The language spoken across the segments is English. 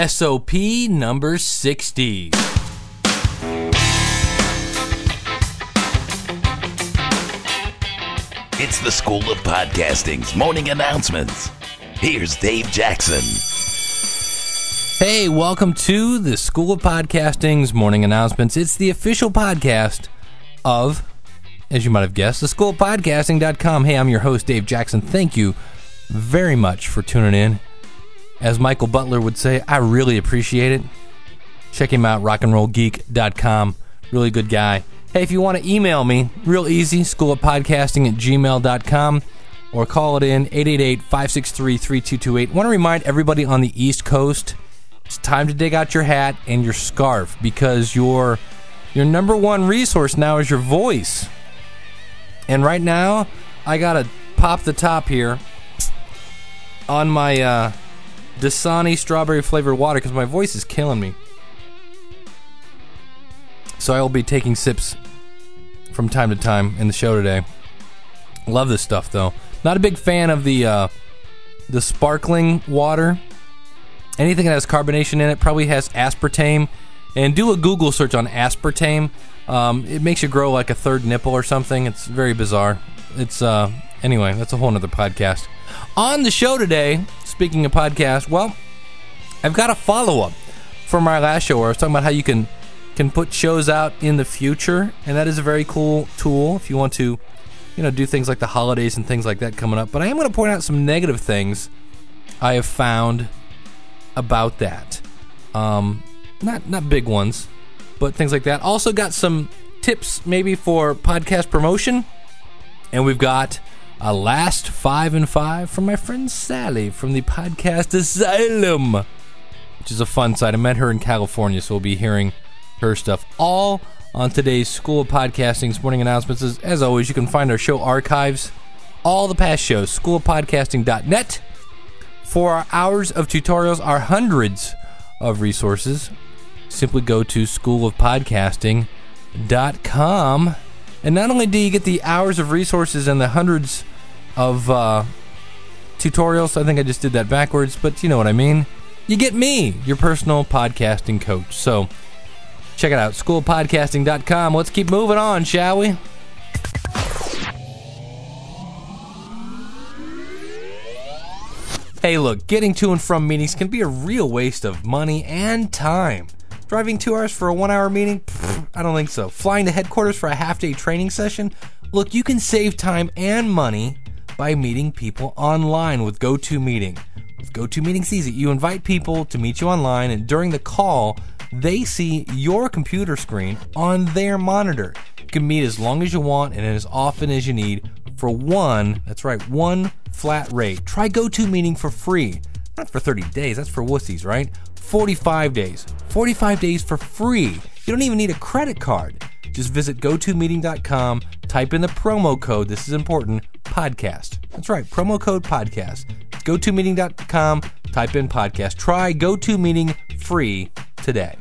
SOP number 60. It's the School of Podcasting's morning announcements. Here's Dave Jackson. Hey, welcome to the School of Podcasting's morning announcements. It's the official podcast of, as you might have guessed, theschoolofpodcasting.com. Hey, I'm your host, Dave Jackson. Thank you very much for tuning in. As Michael Butler would say, I really appreciate it. Check him out, rockandrollgeek.com. Really good guy. Hey, if you want to email me, real easy, schoolofpodcasting@gmail.com, or call it in, 888-563-3228. I want to remind everybody on the East Coast, it's time to dig out your hat and your scarf, because your number one resource now is your voice. And right now, I got to pop the top here on my Dasani strawberry flavored water because my voice is killing me. So I will be taking sips from time to time in the show today. Love this stuff, though. Not a big fan of the sparkling water. Anything that has carbonation in it probably has aspartame. And do a Google search on aspartame. It makes you grow like a third nipple or something. It's very bizarre. It's anyway, that's a whole nother podcast. On the show today, speaking of podcast, well, I've got a follow-up from our last show where I was talking about how you can put shows out in the future, and that is a very cool tool if you want to, do things like the holidays and things like that coming up. But I am going to point out some negative things I have found about that. Not big ones, but things like that. Also got some tips maybe for podcast promotion, and we've got a last 5 and 5 from my friend Sally from the Podcast Asylum, which is a fun site. I met her in California, so we'll be hearing her stuff all on today's School of Podcasting's morning announcements. As always, you can find our show archives, all the past shows, schoolofpodcasting.net. For our hours of tutorials, our hundreds of resources, simply go to schoolofpodcasting.com. And not only do you get the hours of resources and the hundreds of tutorials, I think I just did that backwards, but you know what I mean. You get me, your personal podcasting coach. So check it out, schoolpodcasting.com. Let's keep moving on, shall we? Hey, look, getting to and from meetings can be a real waste of money and time. Driving 2 hours for a 1 hour meeting? Pfft, I don't think so. Flying to headquarters for a half-day training session? Look, you can save time and money by meeting people online with GoToMeeting. With GoToMeeting, it's easy. You invite people to meet you online, and during the call, they see your computer screen on their monitor. You can meet as long as you want and as often as you need for one flat rate. Try GoToMeeting for free. Not for 30 days, that's for wussies, right? 45 days. 45 days for free. You don't even need a credit card. Just visit GoToMeeting.com, type in the promo code, this is important, podcast. That's right, promo code podcast. GoToMeeting.com, type in podcast. Try GoToMeeting free today.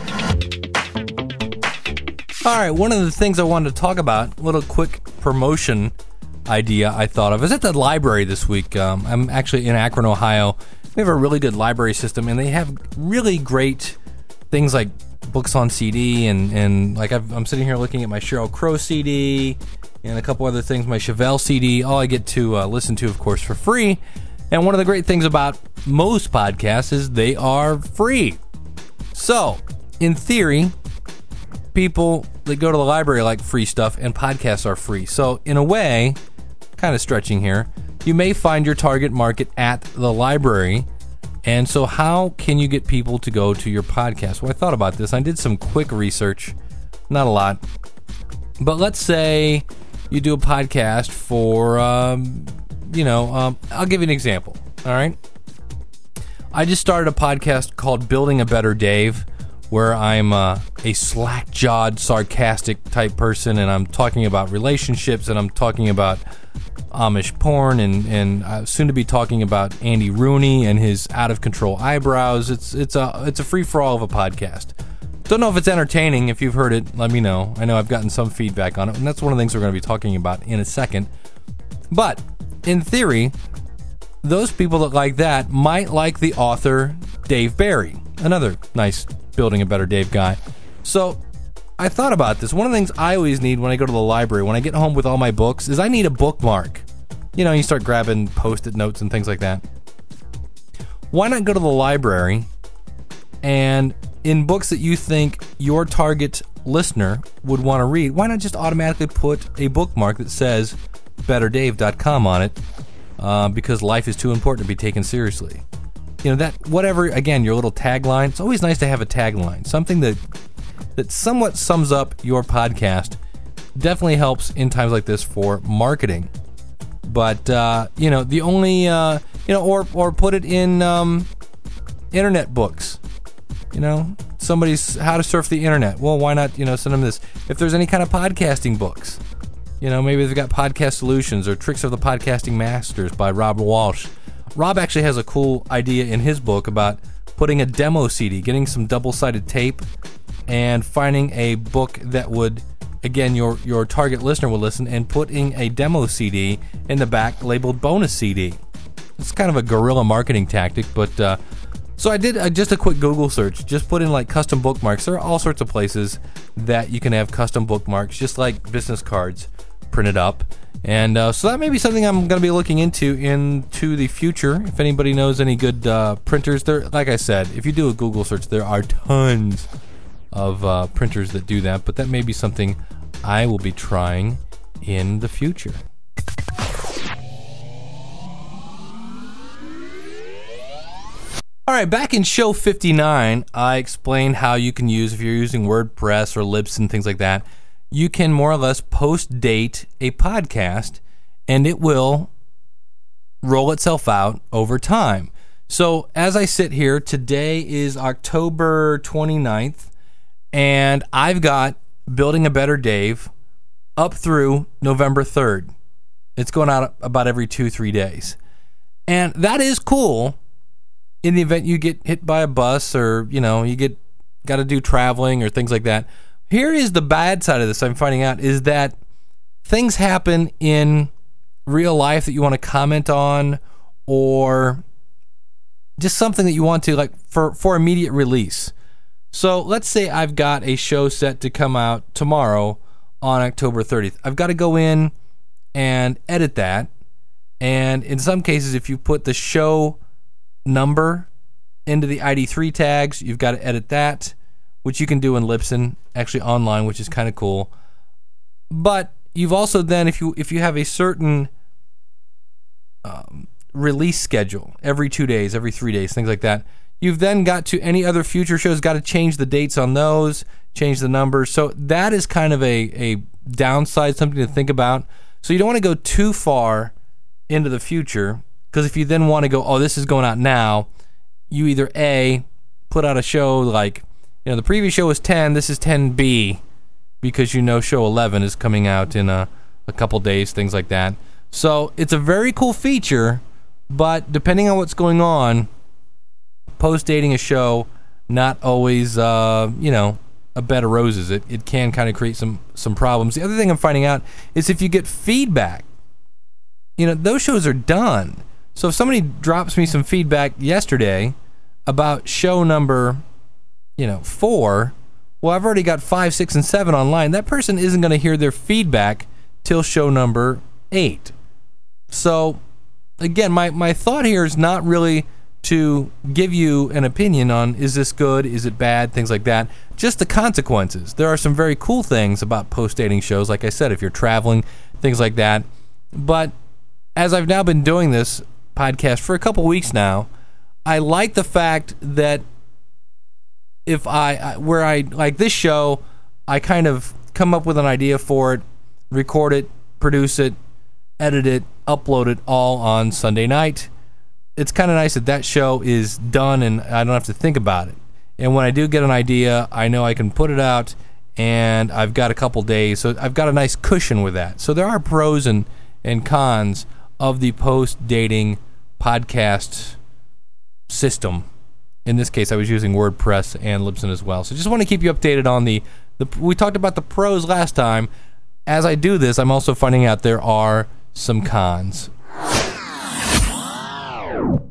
All right, one of the things I wanted to talk about, a little quick promotion idea I thought of. I was at the library this week. I'm actually in Akron, Ohio. We have a really good library system, and they have really great things like books on CD, and like I'm sitting here looking at my Sheryl Crow CD and a couple other things, my Chevelle CD, all I get to listen to, of course, for free. And one of the great things about most podcasts is they are free. So, in theory, people that go to the library like free stuff, and podcasts are free. So, in a way, kind of stretching here, you may find your target market at the library. And so how can you get people to go to your podcast? Well, I thought about this. I did some quick research, not a lot. But let's say you do a podcast for, I'll give you an example, all right? I just started a podcast called Building a Better Dave, where I'm a slack-jawed, sarcastic type person, and I'm talking about relationships, and I'm talking about Amish porn, and soon to be talking about Andy Rooney and his out-of-control eyebrows. It's a free-for-all of a podcast. Don't know if it's entertaining. If you've heard it, let me know. I know I've gotten some feedback on it, and that's one of the things we're going to be talking about in a second. But, in theory, those people that like that might like the author Dave Barry. another nice Building a Better Dave guy. So I thought about this. One of the things I always need when I go to the library, when I get home with all my books, is I need a bookmark. You know, you start grabbing Post-it notes and things like that. Why not go to the library and in books that you think your target listener would want to read, why not just automatically put a bookmark that says betterdave.com on it, because life is too important to be taken seriously. You know, that, whatever, again, your little tagline, it's always nice to have a tagline, something that somewhat sums up your podcast. Definitely helps in times like this for marketing. But, you know, the only, or put it in internet books. You know, somebody's How to Surf the Internet. Well, why not, send them this? If there's any kind of podcasting books, maybe they've got Podcast Solutions or Tricks of the Podcasting Masters by Rob Walsh. Rob actually has a cool idea in his book about putting a demo CD, getting some double-sided tape, and finding a book that would, again, your target listener will listen, and putting a demo CD in the back labeled bonus CD. It's kind of a guerrilla marketing tactic, but so I did just a quick Google search. Just put in like custom bookmarks. There are all sorts of places that you can have custom bookmarks, just like business cards printed up. And so that may be something I'm going to be looking into the future. If anybody knows any good printers, there, like I said, if you do a Google search, there are tons of printers that do that. But that may be something I will be trying in the future. All right, back in show 59, I explained how you can use, if you're using WordPress or Libsyn, things like that, you can more or less post-date a podcast, and it will roll itself out over time. So as I sit here, today is October 29th, and I've got Building a Better Dave up through November 3rd. It's going out about every 2-3 days. And that is cool. In the event you get hit by a bus, or you got to do traveling or things like that. Here is the bad side of this I'm finding out, is that things happen in real life that you want to comment on, or just something that you want to, like, for immediate release. So let's say I've got a show set to come out tomorrow on October 30th. I've got to go in and edit that, and in some cases, if you put the show number into the ID3 tags, you've got to edit that, which you can do in Libsyn, actually online, which is kind of cool. But you've also then, if you have a certain release schedule, every 2 days, every 3 days, things like that, you've then got to, any other future shows, got to change the dates on those, change the numbers. So that is kind of a downside, something to think about. So you don't want to go too far into the future, because if you then want to go, oh, this is going out now, you either A, put out a show like, the previous show was 10, this is 10B, because show 11 is coming out in a couple days, things like that. So it's a very cool feature, but depending on what's going on, post-dating a show, not always, a bed of roses. It can kind of create some problems. The other thing I'm finding out is if you get feedback, those shows are done. So if somebody drops me some feedback yesterday about show number, 4, well, I've already got 5, 6, and 7 online. That person isn't going to hear their feedback till show number 8. So, again, my thought here is not really to give you an opinion on, is this good, is it bad, things like that. Just the consequences. There are some very cool things about post-dating shows, like I said, if you're traveling, things like that. But as I've now been doing this podcast for a couple weeks now, I like the fact that if I like this show, I kind of come up with an idea for it, record it, produce it, edit it, upload it all on Sunday night. It's kind of nice that show is done and I don't have to think about it. And when I do get an idea, I know I can put it out, and I've got a couple days, so I've got a nice cushion with that. So there are pros and cons of the post-dating podcast system. In this case, I was using WordPress and Libsyn as well. So just want to keep you updated on the we talked about the pros last time. As I do this, I'm also finding out there are some cons.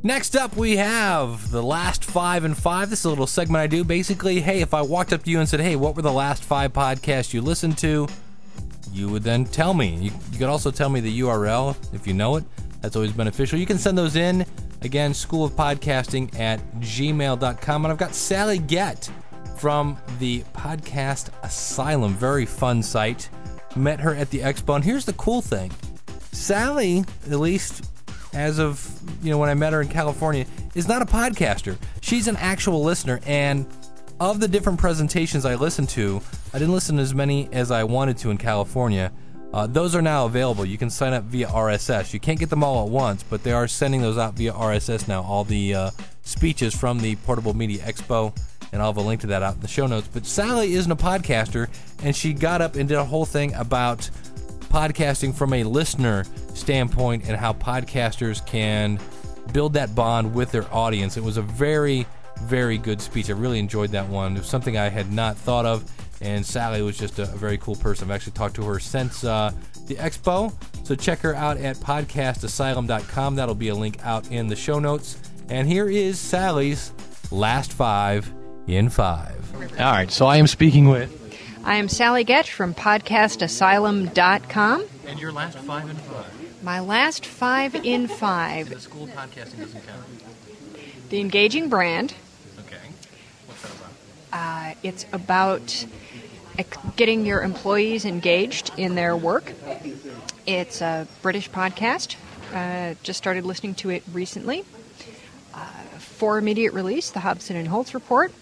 Next up, we have the last 5 in 5. This is a little segment I do. Basically, hey, if I walked up to you and said, hey, what were the last 5 podcasts you listened to? You would then tell me. You could also tell me the URL if you know it. That's always beneficial. You can send those in. Again, schoolofpodcasting@gmail.com. And I've got Sally Gett from the Podcast Asylum. Very fun site. Met her at the expo. And here's the cool thing. Sally, at least as of when I met her in California, is not a podcaster. She's an actual listener, and of the different presentations I listened to, I didn't listen to as many as I wanted to in California. Those are now available. You can sign up via RSS. You can't get them all at once, but they are sending those out via RSS now, all the speeches from the Portable Media Expo, and I'll have a link to that out in the show notes. But Sally isn't a podcaster, and she got up and did a whole thing about podcasting from a listener standpoint and how podcasters can build that bond with their audience. It was a very, very good speech. I really enjoyed that one. It was something I had not thought of, and Sally was just a very cool person. I've actually talked to her since the expo, so check her out at podcastasylum.com. That'll be a link out in the show notes. And here is Sally's last 5 in 5. All right, so I am speaking with... I am Sally Gett from podcastasylum.com. And your last 5 in 5? My last 5 in 5. The School of Podcasting doesn't count. The Engaging Brand. Okay. What's that about? It's about getting your employees engaged in their work. It's a British podcast. Just started listening to it recently. For immediate release, the Hobson and Holtz Report.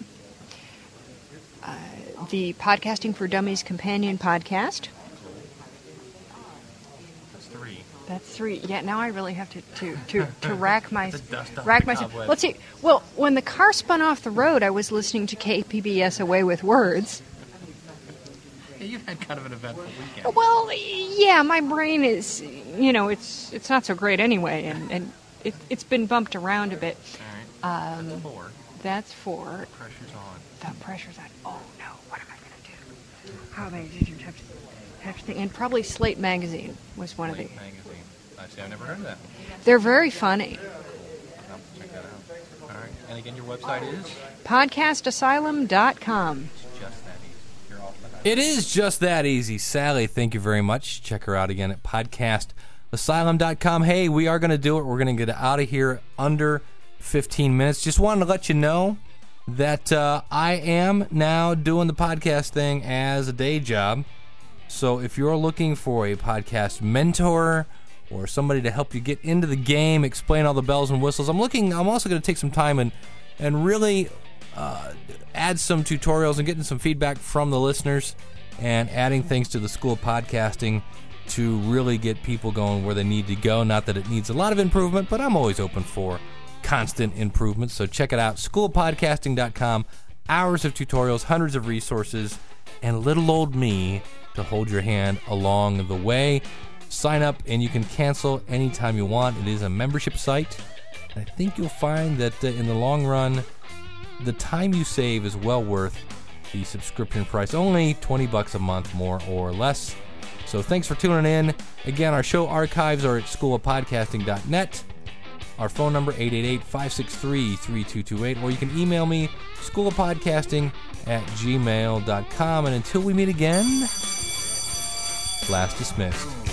The Podcasting for Dummies Companion Podcast. That's 3. Yeah, now I really have to rack myself. Let's see. Well, when the car spun off the road, I was listening to KPBS Away with Words. Yeah, you've had kind of an eventful weekend. Well, yeah, my brain is, it's not so great anyway, and it's been bumped around a bit. All right. That's 4. That's 4. The pressure's on. The pressure's on. Oh no, what am I going to do? How am I going to have to think? And probably Slate Magazine was one of the. Slate Magazine. I've never heard of that. They're very funny. I'll check that out. All right. And again, your website is? Podcastasylum.com. It's just that easy. You're off the hook. It is just that easy. Sally, thank you very much. Check her out again at podcastasylum.com. Hey, we are going to do it. We're going to get out of here under 15 minutes. Just wanted to let you know that I am now doing the podcast thing as a day job. So if you're looking for a podcast mentor or somebody to help you get into the game, explain all the bells and whistles, I'm also going to take some time and really add some tutorials and getting some feedback from the listeners and adding things to the School of Podcasting to really get people going where they need to go. Not that it needs a lot of improvement, but I'm always open for constant improvement. So check it out, schoolofpodcasting.com. Hours of tutorials, hundreds of resources, and little old me to hold your hand along the way. Sign up and you can cancel anytime you want. It is a membership site. And I think you'll find that in the long run, the time you save is well worth the subscription price. Only $20 a month, more or less. So thanks for tuning in. Again, our show archives are at schoolofpodcasting.net. Our phone number, 888-563-3228. Or you can email me, schoolofpodcasting@gmail.com. And until we meet again, class dismissed.